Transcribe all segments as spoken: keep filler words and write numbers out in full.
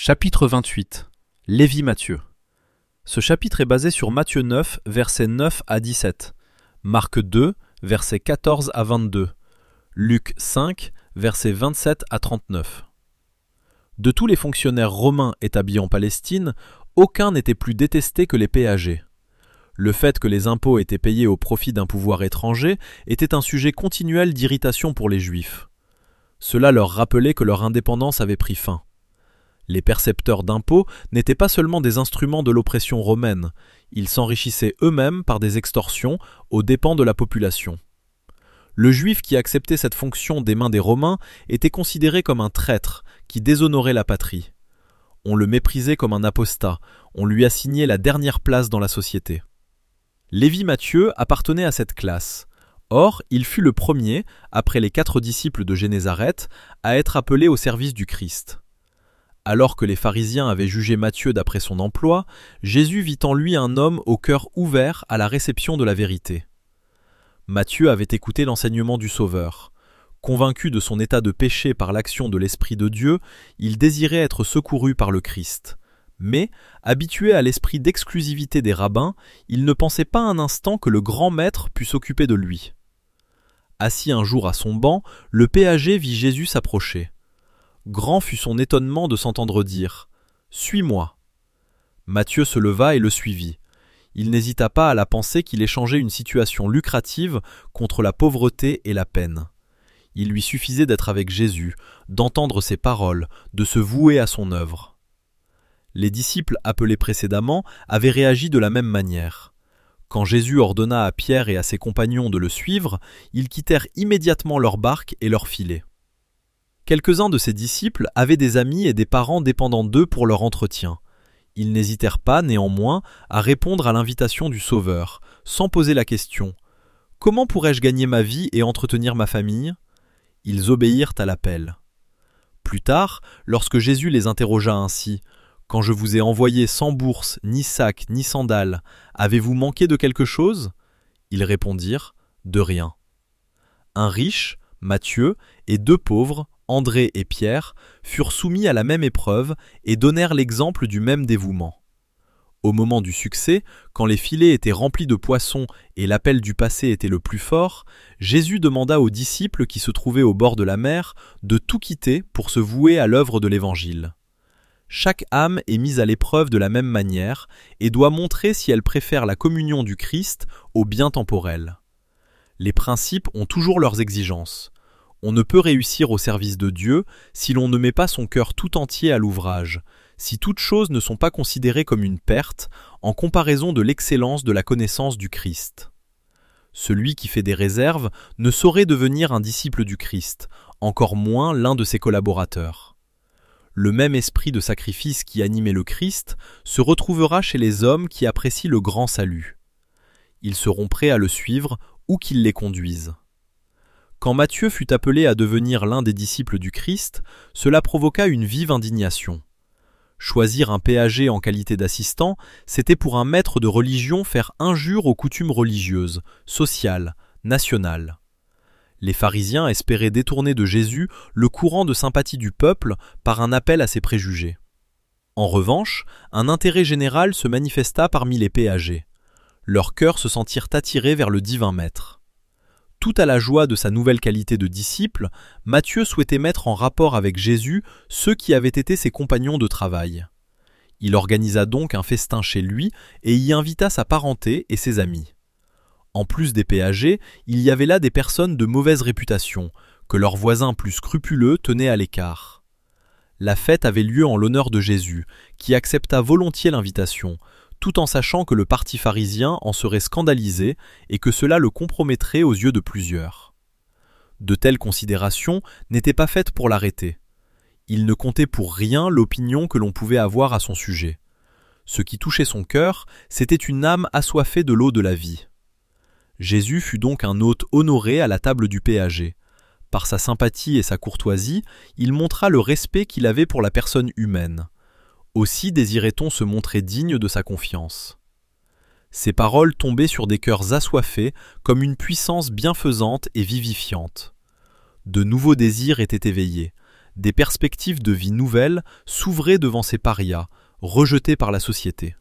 Chapitre vingt-huit. Lévi-Matthieu. Ce chapitre est basé sur Matthieu neuf, versets neuf à dix-sept, Marc deux, versets quatorze à vingt-deux, Luc cinq, versets vingt-sept à trente-neuf. De tous les fonctionnaires romains établis en Palestine, aucun n'était plus détesté que les péagers. Le fait que les impôts étaient payés au profit d'un pouvoir étranger était un sujet continuel d'irritation pour les Juifs. Cela leur rappelait que leur indépendance avait pris fin. Les percepteurs d'impôts n'étaient pas seulement des instruments de l'oppression romaine, ils s'enrichissaient eux-mêmes par des extorsions aux dépens de la population. Le Juif qui acceptait cette fonction des mains des Romains était considéré comme un traître qui déshonorait la patrie. On le méprisait comme un apostat, on lui assignait la dernière place dans la société. Lévi-Matthieu appartenait à cette classe. Or, il fut le premier, après les quatre disciples de Génézareth, à être appelé au service du Christ. Alors que les pharisiens avaient jugé Matthieu d'après son emploi, Jésus vit en lui un homme au cœur ouvert à la réception de la vérité. Matthieu avait écouté l'enseignement du Sauveur. Convaincu de son état de péché par l'action de l'Esprit de Dieu, il désirait être secouru par le Christ. Mais, habitué à l'esprit d'exclusivité des rabbins, il ne pensait pas un instant que le grand maître pût s'occuper de lui. Assis un jour à son banc, le péager vit Jésus s'approcher. Grand fut son étonnement de s'entendre dire « Suis-moi ». Matthieu se leva et le suivit. Il n'hésita pas à la penser qu'il échangeait une situation lucrative contre la pauvreté et la peine. Il lui suffisait d'être avec Jésus, d'entendre ses paroles, de se vouer à son œuvre. Les disciples appelés précédemment avaient réagi de la même manière. Quand Jésus ordonna à Pierre et à ses compagnons de le suivre, ils quittèrent immédiatement leur barque et leur filet. Quelques-uns de ses disciples avaient des amis et des parents dépendant d'eux pour leur entretien. Ils n'hésitèrent pas, néanmoins, à répondre à l'invitation du Sauveur, sans poser la question « Comment pourrais-je gagner ma vie et entretenir ma famille ?» Ils obéirent à l'appel. Plus tard, lorsque Jésus les interrogea ainsi « Quand je vous ai envoyé sans bourse, ni sac, ni sandales, avez-vous manqué de quelque chose ?» Ils répondirent « De rien. » Un riche, Matthieu, et deux pauvres, André et Pierre, furent soumis à la même épreuve et donnèrent l'exemple du même dévouement. Au moment du succès, quand les filets étaient remplis de poissons et l'appel du passé était le plus fort, Jésus demanda aux disciples qui se trouvaient au bord de la mer de tout quitter pour se vouer à l'œuvre de l'Évangile. Chaque âme est mise à l'épreuve de la même manière et doit montrer si elle préfère la communion du Christ au bien temporel. Les principes ont toujours leurs exigences. On ne peut réussir au service de Dieu si l'on ne met pas son cœur tout entier à l'ouvrage, si toutes choses ne sont pas considérées comme une perte en comparaison de l'excellence de la connaissance du Christ. Celui qui fait des réserves ne saurait devenir un disciple du Christ, encore moins l'un de ses collaborateurs. Le même esprit de sacrifice qui animait le Christ se retrouvera chez les hommes qui apprécient le grand salut. Ils seront prêts à le suivre où qu'il les conduise. Quand Matthieu fut appelé à devenir l'un des disciples du Christ, cela provoqua une vive indignation. Choisir un péager en qualité d'assistant, c'était pour un maître de religion faire injure aux coutumes religieuses, sociales, nationales. Les pharisiens espéraient détourner de Jésus le courant de sympathie du peuple par un appel à ses préjugés. En revanche, un intérêt général se manifesta parmi les péagers. Leurs cœurs se sentirent attirés vers le divin maître. Tout à la joie de sa nouvelle qualité de disciple, Matthieu souhaitait mettre en rapport avec Jésus ceux qui avaient été ses compagnons de travail. Il organisa donc un festin chez lui et y invita sa parenté et ses amis. En plus des péagers, il y avait là des personnes de mauvaise réputation, que leurs voisins plus scrupuleux tenaient à l'écart. La fête avait lieu en l'honneur de Jésus, qui accepta volontiers l'invitation, tout en sachant que le parti pharisien en serait scandalisé et que cela le compromettrait aux yeux de plusieurs. De telles considérations n'étaient pas faites pour l'arrêter. Il ne comptait pour rien l'opinion que l'on pouvait avoir à son sujet. Ce qui touchait son cœur, c'était une âme assoiffée de l'eau de la vie. Jésus fut donc un hôte honoré à la table du péager. Par sa sympathie et sa courtoisie, il montra le respect qu'il avait pour la personne humaine. Aussi désirait-on se montrer digne de sa confiance. Ces paroles tombaient sur des cœurs assoiffés comme une puissance bienfaisante et vivifiante. De nouveaux désirs étaient éveillés. des perspectives de vie nouvelles s'ouvraient devant ces parias, rejetés par la société.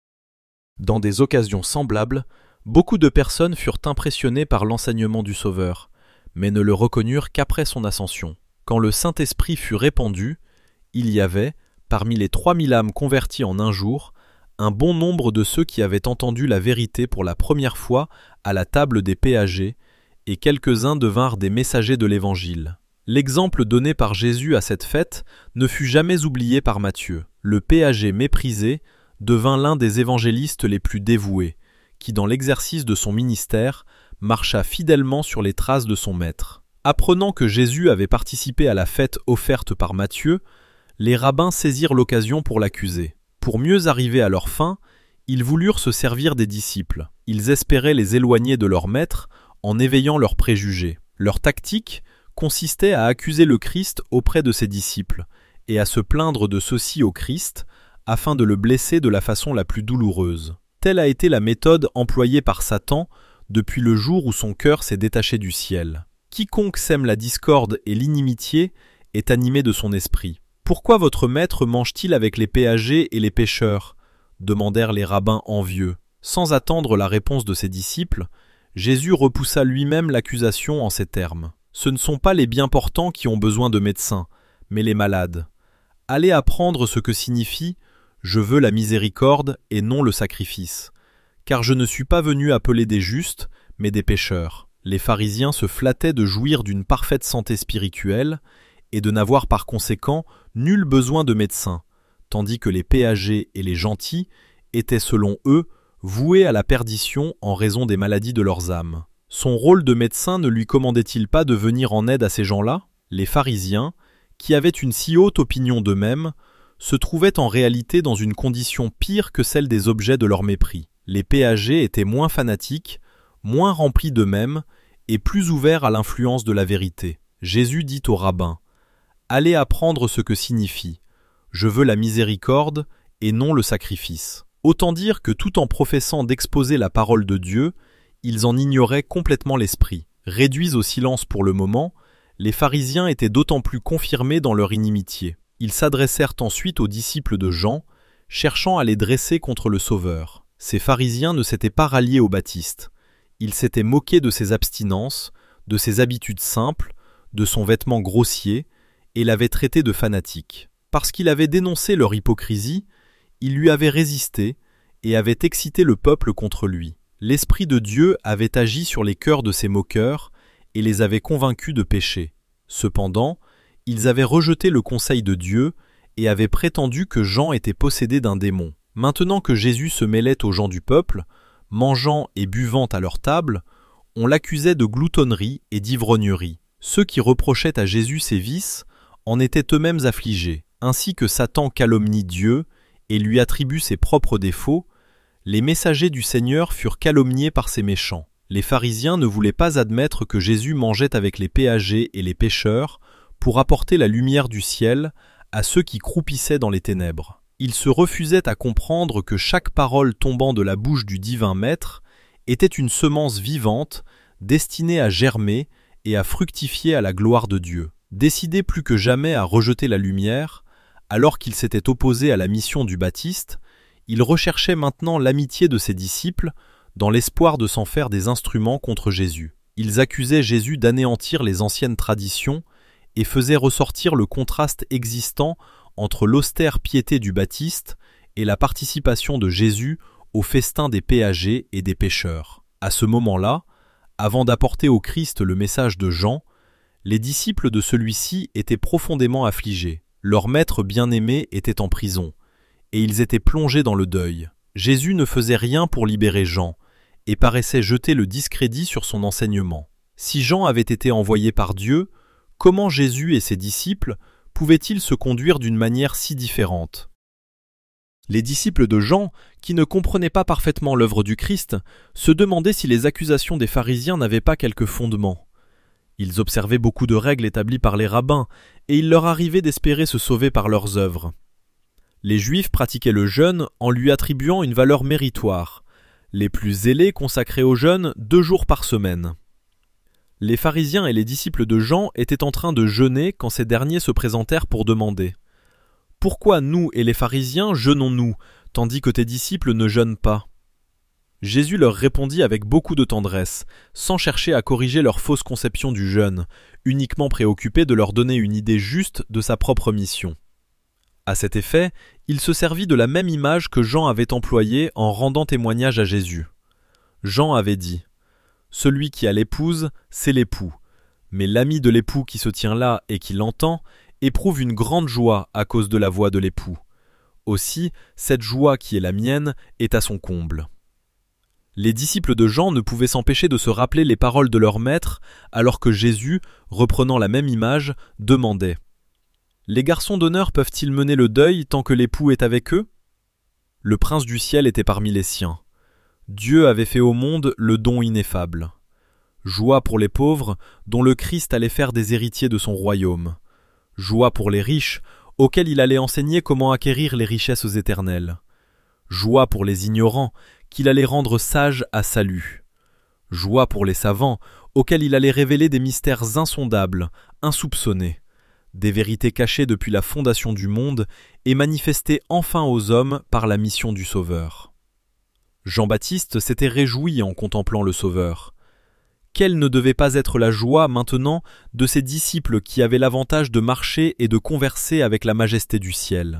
Dans des occasions semblables, beaucoup de personnes furent impressionnées par l'enseignement du Sauveur, mais ne le reconnurent qu'après son ascension. Quand le Saint-Esprit fut répandu, il y avait, parmi les trois mille âmes converties en un jour, un bon nombre de ceux qui avaient entendu la vérité pour la première fois à la table des péagers, et quelques-uns devinrent des messagers de l'Évangile. L'exemple donné par Jésus à cette fête ne fut jamais oublié par Matthieu. Le péager méprisé devint l'un des évangélistes les plus dévoués, qui dans l'exercice de son ministère marcha fidèlement sur les traces de son maître. Apprenant que Jésus avait participé à la fête offerte par Matthieu, les rabbins saisirent l'occasion pour l'accuser. Pour mieux arriver à leur fin, ils voulurent se servir des disciples. Ils espéraient les éloigner de leur maître en éveillant leurs préjugés. Leur tactique consistait à accuser le Christ auprès de ses disciples et à se plaindre de ceux-ci au Christ afin de le blesser de la façon la plus douloureuse. Telle a été la méthode employée par Satan depuis le jour où son cœur s'est détaché du ciel. Quiconque sème la discorde et l'inimitié est animé de son esprit. « Pourquoi votre maître mange-t-il avec les péagers et les pécheurs » demandèrent les rabbins envieux. Sans attendre la réponse de ses disciples, Jésus repoussa lui-même l'accusation en ces termes. « Ce ne sont pas les bien portants qui ont besoin de médecins, mais les malades. Allez apprendre ce que signifie « Je veux la miséricorde et non le sacrifice », car je ne suis pas venu appeler des justes, mais des pécheurs. » Les pharisiens se flattaient de jouir d'une parfaite santé spirituelle et de n'avoir par conséquent nul besoin de médecins, tandis que les péagers et les gentils étaient selon eux voués à la perdition en raison des maladies de leurs âmes. Son rôle de médecin ne lui commandait-il pas de venir en aide à ces gens-là ? Les pharisiens, qui avaient une si haute opinion d'eux-mêmes, se trouvaient en réalité dans une condition pire que celle des objets de leur mépris. Les péagers étaient moins fanatiques, moins remplis d'eux-mêmes et plus ouverts à l'influence de la vérité. Jésus dit aux rabbins : « Allez apprendre ce que signifie « Je veux la miséricorde et non le sacrifice ». Autant dire que tout en professant d'exposer la parole de Dieu, ils en ignoraient complètement l'esprit. Réduits au silence pour le moment, les pharisiens étaient d'autant plus confirmés dans leur inimitié. Ils s'adressèrent ensuite aux disciples de Jean, cherchant à les dresser contre le Sauveur. Ces pharisiens ne s'étaient pas ralliés au Baptiste. Ils s'étaient moqués de ses abstinences, de ses habitudes simples, de son vêtement grossier, et l'avaient traité de fanatique. Parce qu'il avait dénoncé leur hypocrisie, ils lui avaient résisté et avaient excité le peuple contre lui. L'Esprit de Dieu avait agi sur les cœurs de ces moqueurs et les avait convaincus de péché. Cependant, ils avaient rejeté le conseil de Dieu et avaient prétendu que Jean était possédé d'un démon. Maintenant que Jésus se mêlait aux gens du peuple, mangeant et buvant à leur table, on l'accusait de gloutonnerie et d'ivrognerie. Ceux qui reprochaient à Jésus ses vices en étaient eux-mêmes affligés. Ainsi que Satan calomnie Dieu et lui attribue ses propres défauts, les messagers du Seigneur furent calomniés par ces méchants. Les pharisiens ne voulaient pas admettre que Jésus mangeait avec les péagers et les pécheurs pour apporter la lumière du ciel à ceux qui croupissaient dans les ténèbres. Ils se refusaient à comprendre que chaque parole tombant de la bouche du divin Maître était une semence vivante destinée à germer et à fructifier à la gloire de Dieu. Décidés plus que jamais à rejeter la lumière, alors qu'ils s'étaient opposés à la mission du Baptiste, ils recherchaient maintenant l'amitié de ses disciples dans l'espoir de s'en faire des instruments contre Jésus. Ils accusaient Jésus d'anéantir les anciennes traditions et faisaient ressortir le contraste existant entre l'austère piété du Baptiste et la participation de Jésus au festin des péagers et des pécheurs. À ce moment-là, avant d'apporter au Christ le message de Jean, les disciples de celui-ci étaient profondément affligés. Leur maître bien-aimé était en prison, et ils étaient plongés dans le deuil. Jésus ne faisait rien pour libérer Jean, et paraissait jeter le discrédit sur son enseignement. Si Jean avait été envoyé par Dieu, comment Jésus et ses disciples pouvaient-ils se conduire d'une manière si différente ? Les disciples de Jean, qui ne comprenaient pas parfaitement l'œuvre du Christ, se demandaient si les accusations des pharisiens n'avaient pas quelque fondement. Ils observaient beaucoup de règles établies par les rabbins, et il leur arrivait d'espérer se sauver par leurs œuvres. Les Juifs pratiquaient le jeûne en lui attribuant une valeur méritoire. Les plus zélés consacraient au jeûne deux jours par semaine. Les pharisiens et les disciples de Jean étaient en train de jeûner quand ces derniers se présentèrent pour demander « Pourquoi nous et les pharisiens jeûnons-nous, tandis que tes disciples ne jeûnent pas ?» Jésus leur répondit avec beaucoup de tendresse, sans chercher à corriger leur fausse conception du jeûne, uniquement préoccupé de leur donner une idée juste de sa propre mission. À cet effet, il se servit de la même image que Jean avait employée en rendant témoignage à Jésus. Jean avait dit « Celui qui a l'épouse, c'est l'époux, mais l'ami de l'époux qui se tient là et qui l'entend éprouve une grande joie à cause de la voix de l'époux. Aussi, cette joie qui est la mienne est à son comble. » Les disciples de Jean ne pouvaient s'empêcher de se rappeler les paroles de leur maître, alors que Jésus, reprenant la même image, demandait « Les garçons d'honneur peuvent-ils mener le deuil tant que l'époux est avec eux ?» Le prince du ciel était parmi les siens. Dieu avait fait au monde le don ineffable. Joie pour les pauvres, dont le Christ allait faire des héritiers de son royaume. Joie pour les riches, auxquels il allait enseigner comment acquérir les richesses éternelles. Joie pour les ignorants, qu'il allait rendre sages à salut. Joie pour les savants, auxquels il allait révéler des mystères insondables, insoupçonnés, des vérités cachées depuis la fondation du monde et manifestées enfin aux hommes par la mission du Sauveur. Jean-Baptiste s'était réjoui en contemplant le Sauveur. Quelle ne devait pas être la joie maintenant de ses disciples qui avaient l'avantage de marcher et de converser avec la majesté du ciel.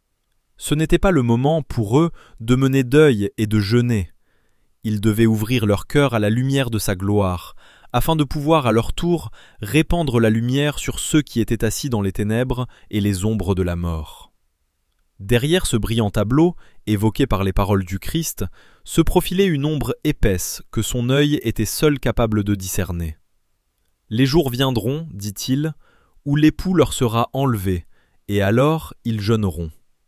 Ce n'était pas le moment pour eux de mener deuil et de jeûner. Ils devaient ouvrir leur cœur à la lumière de sa gloire, afin de pouvoir à leur tour répandre la lumière sur ceux qui étaient assis dans les ténèbres et les ombres de la mort. Derrière ce brillant tableau, évoqué par les paroles du Christ, se profilait une ombre épaisse que son œil était seul capable de discerner. « Les jours viendront, dit-il, où l'époux leur sera enlevé, et alors ils jeûneront. »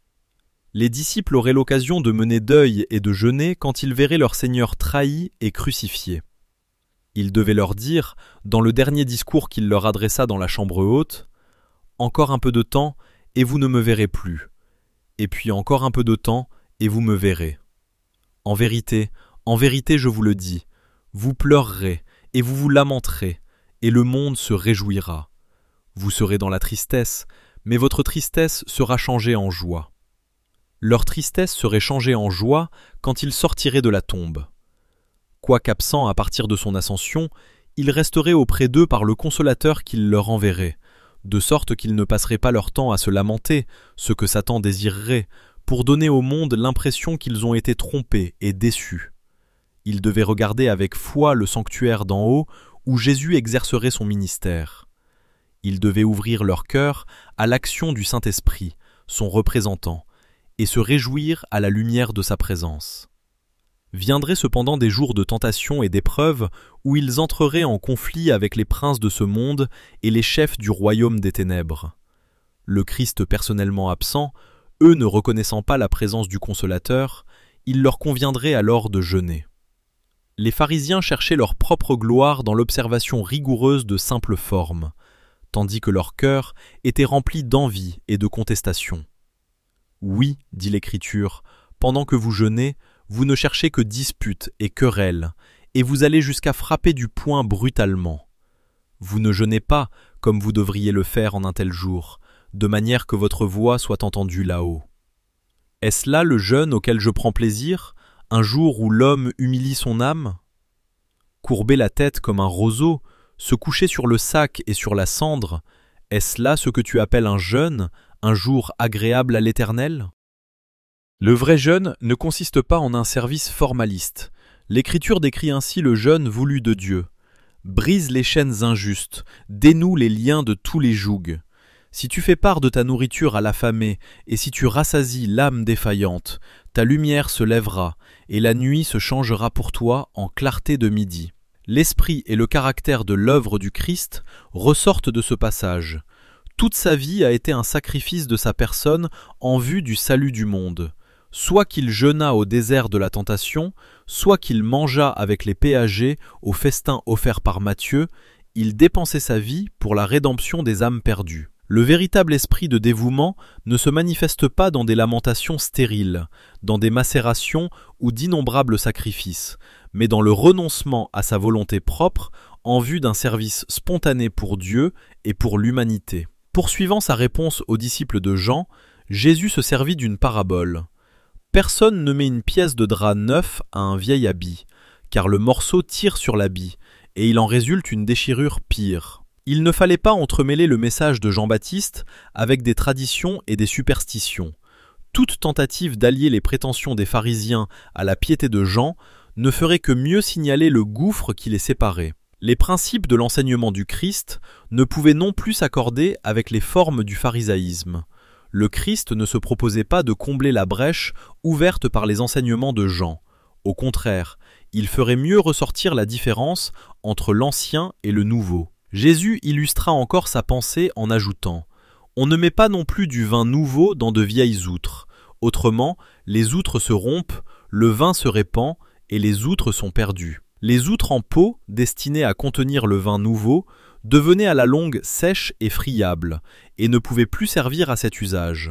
Les disciples auraient l'occasion de mener deuil et de jeûner quand ils verraient leur Seigneur trahi et crucifié. Il devait leur dire, dans le dernier discours qu'il leur adressa dans la chambre haute, « Encore un peu de temps, et vous ne me verrez plus. Et puis encore un peu de temps, et vous me verrez. En vérité, en vérité je vous le dis, vous pleurerez, et vous vous lamenterez, et le monde se réjouira. Vous serez dans la tristesse, mais votre tristesse sera changée en joie. » Leur tristesse serait changée en joie quand ils sortiraient de la tombe. Quoiqu'absent à partir de son ascension, ils resteraient auprès d'eux par le consolateur qu'il leur enverrait, de sorte qu'ils ne passeraient pas leur temps à se lamenter, ce que Satan désirerait, pour donner au monde l'impression qu'ils ont été trompés et déçus. Ils devaient regarder avec foi le sanctuaire d'en haut où Jésus exercerait son ministère. Ils devaient ouvrir leur cœur à l'action du Saint-Esprit, son représentant, et se réjouir à la lumière de sa présence. Viendraient cependant des jours de tentation et d'épreuve où ils entreraient en conflit avec les princes de ce monde et les chefs du royaume des ténèbres. Le Christ personnellement absent, eux ne reconnaissant pas la présence du Consolateur, il leur conviendrait alors de jeûner. Les pharisiens cherchaient leur propre gloire dans l'observation rigoureuse de simples formes, tandis que leur cœur était rempli d'envie et de contestation. Oui, dit l'Écriture, pendant que vous jeûnez, vous ne cherchez que disputes et querelles, et vous allez jusqu'à frapper du poing brutalement. Vous ne jeûnez pas comme vous devriez le faire en un tel jour, de manière que votre voix soit entendue là-haut. Est-ce là le jeûne auquel je prends plaisir, un jour où l'homme humilie son âme ? Courber la tête comme un roseau, se coucher sur le sac et sur la cendre, est-ce là ce que tu appelles un jeûne, un jour agréable à l'Éternel ? Le vrai jeûne ne consiste pas en un service formaliste. L'Écriture décrit ainsi le jeûne voulu de Dieu. Brise les chaînes injustes, dénoue les liens de tous les jougs. Si tu fais part de ta nourriture à l'affamé, et si tu rassasies l'âme défaillante, ta lumière se lèvera, et la nuit se changera pour toi en clarté de midi. L'esprit et le caractère de l'œuvre du Christ ressortent de ce passage. Toute sa vie a été un sacrifice de sa personne en vue du salut du monde. Soit qu'il jeûna au désert de la tentation, soit qu'il mangea avec les péagers au festin offert par Matthieu, il dépensait sa vie pour la rédemption des âmes perdues. Le véritable esprit de dévouement ne se manifeste pas dans des lamentations stériles, dans des macérations ou d'innombrables sacrifices, mais dans le renoncement à sa volonté propre en vue d'un service spontané pour Dieu et pour l'humanité. Poursuivant sa réponse aux disciples de Jean, Jésus se servit d'une parabole. Personne ne met une pièce de drap neuf à un vieil habit, car le morceau tire sur l'habit, et il en résulte une déchirure pire. Il ne fallait pas entremêler le message de Jean-Baptiste avec des traditions et des superstitions. Toute tentative d'allier les prétentions des pharisiens à la piété de Jean ne ferait que mieux signaler le gouffre qui les séparait. Les principes de l'enseignement du Christ ne pouvaient non plus s'accorder avec les formes du pharisaïsme. Le Christ ne se proposait pas de combler la brèche ouverte par les enseignements de Jean. Au contraire, il ferait mieux ressortir la différence entre l'ancien et le nouveau. Jésus illustra encore sa pensée en ajoutant « On ne met pas non plus du vin nouveau dans de vieilles outres. Autrement, les outres se rompent, le vin se répand et les outres sont perdues. » Les outres en pot, destinées à contenir le vin nouveau, devenaient à la longue sèches et friables, et ne pouvaient plus servir à cet usage.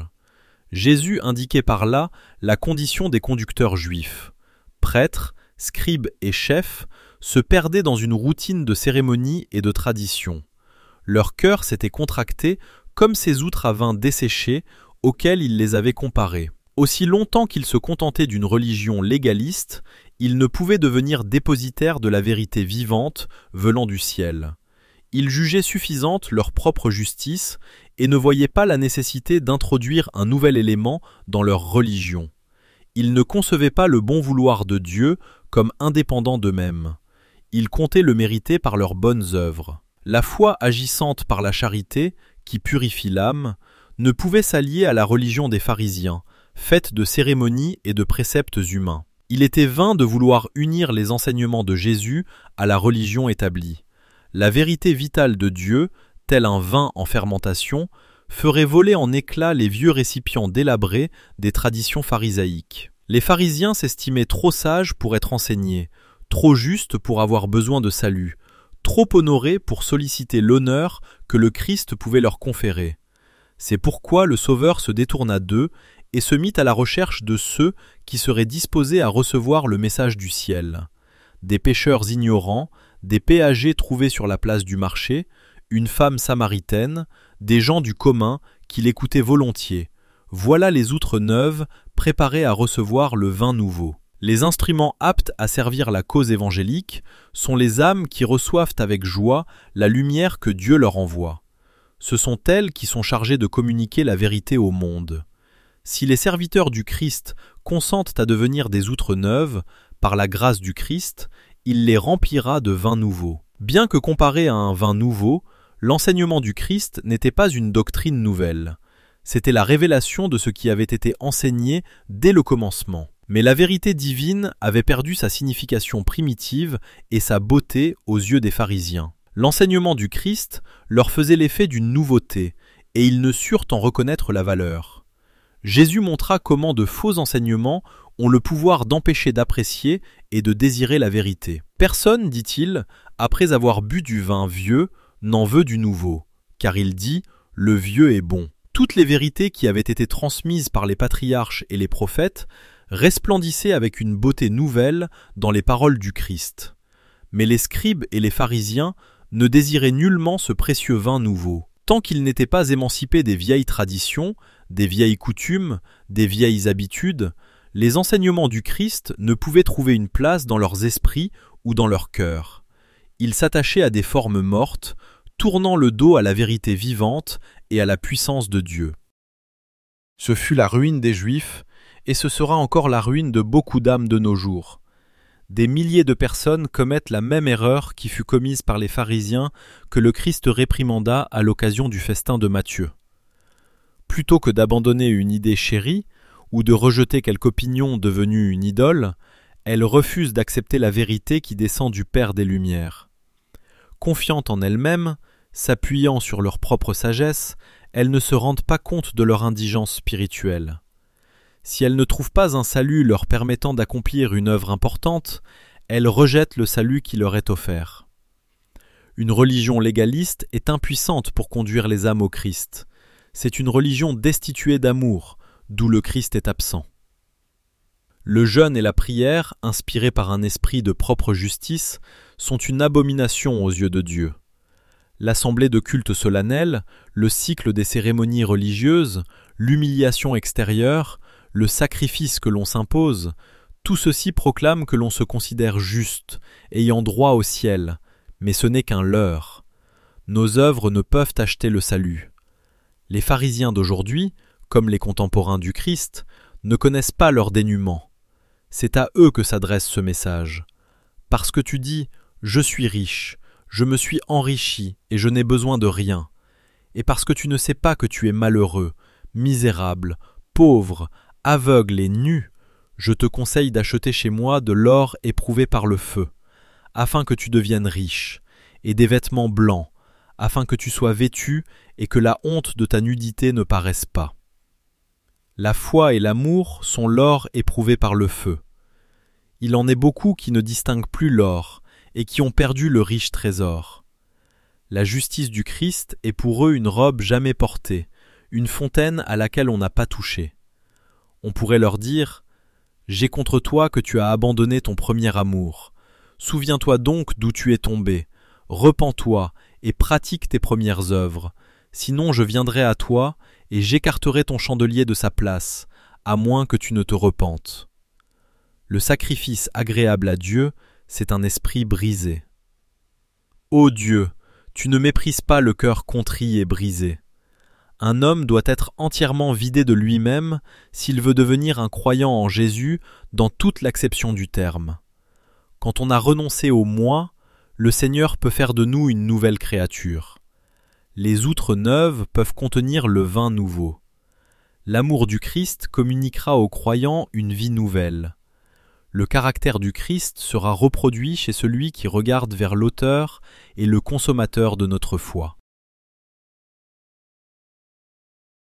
Jésus indiquait par là la condition des conducteurs juifs. Prêtres, scribes et chefs se perdaient dans une routine de cérémonies et de traditions. Leur cœur s'était contracté comme ces outres à vin desséchées auxquelles il les avait comparées. Aussi longtemps qu'ils se contentaient d'une religion légaliste, ils ne pouvaient devenir dépositaires de la vérité vivante venant du ciel. Ils jugeaient suffisante leur propre justice et ne voyaient pas la nécessité d'introduire un nouvel élément dans leur religion. Ils ne concevaient pas le bon vouloir de Dieu comme indépendant d'eux-mêmes. Ils comptaient le mériter par leurs bonnes œuvres. La foi agissante par la charité, qui purifie l'âme, ne pouvait s'allier à la religion des pharisiens, faite de cérémonies et de préceptes humains. Il était vain de vouloir unir les enseignements de Jésus à la religion établie. La vérité vitale de Dieu, tel un vin en fermentation, ferait voler en éclats les vieux récipients délabrés des traditions pharisaïques. Les pharisiens s'estimaient trop sages pour être enseignés, trop justes pour avoir besoin de salut, trop honorés pour solliciter l'honneur que le Christ pouvait leur conférer. C'est pourquoi le Sauveur se détourna d'eux et se mit à la recherche de ceux qui seraient disposés à recevoir le message du ciel. Des pécheurs ignorants, des péagers trouvés sur la place du marché, une femme samaritaine, des gens du commun qui l'écoutaient volontiers. Voilà les outres neuves préparées à recevoir le vin nouveau. Les instruments aptes à servir la cause évangélique sont les âmes qui reçoivent avec joie la lumière que Dieu leur envoie. Ce sont elles qui sont chargées de communiquer la vérité au monde. Si les serviteurs du Christ consentent à devenir des outres neuves, par la grâce du Christ, il les remplira de vin nouveau. Bien que comparé à un vin nouveau, l'enseignement du Christ n'était pas une doctrine nouvelle. C'était la révélation de ce qui avait été enseigné dès le commencement. Mais la vérité divine avait perdu sa signification primitive et sa beauté aux yeux des pharisiens. L'enseignement du Christ leur faisait l'effet d'une nouveauté, et ils ne surent en reconnaître la valeur. Jésus montra comment de faux enseignements ont le pouvoir d'empêcher d'apprécier et de désirer la vérité. Personne, dit-il, après avoir bu du vin vieux, n'en veut du nouveau, car il dit « le vieux est bon ». Toutes les vérités qui avaient été transmises par les patriarches et les prophètes resplendissaient avec une beauté nouvelle dans les paroles du Christ. Mais les scribes et les pharisiens ne désiraient nullement ce précieux vin nouveau. Tant qu'ils n'étaient pas émancipés des vieilles traditions, des vieilles coutumes, des vieilles habitudes, les enseignements du Christ ne pouvaient trouver une place dans leurs esprits ou dans leurs cœurs. Ils s'attachaient à des formes mortes, tournant le dos à la vérité vivante et à la puissance de Dieu. Ce fut la ruine des Juifs, et ce sera encore la ruine de beaucoup d'âmes de nos jours. Des milliers de personnes commettent la même erreur qui fut commise par les pharisiens que le Christ réprimanda à l'occasion du festin de Matthieu. Plutôt que d'abandonner une idée chérie ou de rejeter quelque opinion devenue une idole, elles refusent d'accepter la vérité qui descend du Père des Lumières. Confiantes en elles-mêmes, s'appuyant sur leur propre sagesse, elles ne se rendent pas compte de leur indigence spirituelle. Si elles ne trouvent pas un salut leur permettant d'accomplir une œuvre importante, elles rejettent le salut qui leur est offert. Une religion légaliste est impuissante pour conduire les âmes au Christ. C'est une religion destituée d'amour, d'où le Christ est absent. Le jeûne et la prière, inspirés par un esprit de propre justice, sont une abomination aux yeux de Dieu. L'assemblée de culte solennel, le cycle des cérémonies religieuses, l'humiliation extérieure, le sacrifice que l'on s'impose, tout ceci proclame que l'on se considère juste, ayant droit au ciel, mais ce n'est qu'un leurre. Nos œuvres ne peuvent acheter le salut. Les pharisiens d'aujourd'hui, comme les contemporains du Christ, ne connaissent pas leur dénuement. C'est à eux que s'adresse ce message. Parce que tu dis « Je suis riche, je me suis enrichi et je n'ai besoin de rien », et parce que tu ne sais pas que tu es malheureux, misérable, pauvre, aveugle et nu, je te conseille d'acheter chez moi de l'or éprouvé par le feu, afin que tu deviennes riche, et des vêtements blancs, afin que tu sois vêtu et que la honte de ta nudité ne paraisse pas. La foi et l'amour sont l'or éprouvé par le feu. Il en est beaucoup qui ne distinguent plus l'or et qui ont perdu le riche trésor. La justice du Christ est pour eux une robe jamais portée, une fontaine à laquelle on n'a pas touché. On pourrait leur dire « J'ai contre toi que tu as abandonné ton premier amour. Souviens-toi donc d'où tu es tombé. Repens-toi et pratique tes premières œuvres. Sinon je viendrai à toi et j'écarterai ton chandelier de sa place, à moins que tu ne te repentes. » Le sacrifice agréable à Dieu, c'est un esprit brisé. Ô Dieu, tu ne méprises pas le cœur contrit et brisé. Un homme doit être entièrement vidé de lui-même s'il veut devenir un croyant en Jésus dans toute l'acception du terme. Quand on a renoncé au moi, le Seigneur peut faire de nous une nouvelle créature. Les outres neuves peuvent contenir le vin nouveau. L'amour du Christ communiquera aux croyants une vie nouvelle. Le caractère du Christ sera reproduit chez celui qui regarde vers l'auteur et le consommateur de notre foi.